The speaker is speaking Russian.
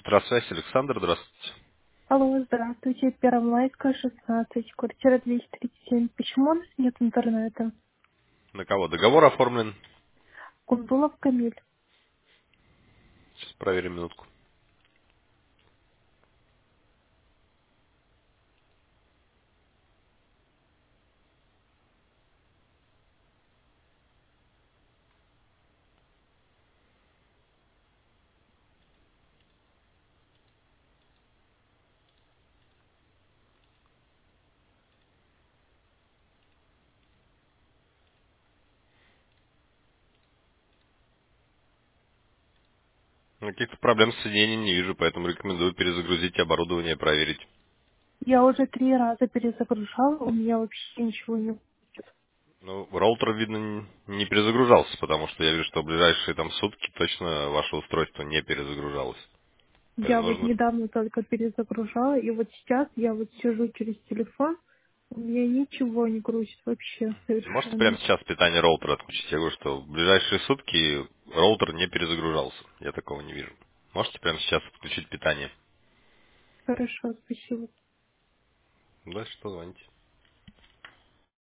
Петросвязь, Александр, здравствуйте. Алло, здравствуйте. Первомайская, 16, квартира 237. Почему у нас нет интернета? На кого договор оформлен? Кундулов Камиль. Сейчас проверим минутку. Каких-то проблем с соединением не вижу, поэтому рекомендую перезагрузить оборудование и проверить. Я уже 3 раза перезагружала, у меня вообще ничего не будет. Ну, роутер, видно, не перезагружался, потому что я вижу, что в ближайшие там сутки точно ваше устройство не перезагружалось. Я Поэтому вот нужно... недавно только перезагружала, и вот сейчас я вот сижу через телефон, у меня ничего не грузит вообще Можете прямо совершенно. сейчас питание роутера отключить? Я говорю, что в ближайшие сутки роутер не перезагружался. Я такого не вижу. Можете прямо сейчас отключить питание? Хорошо, спасибо. Да, что звоните.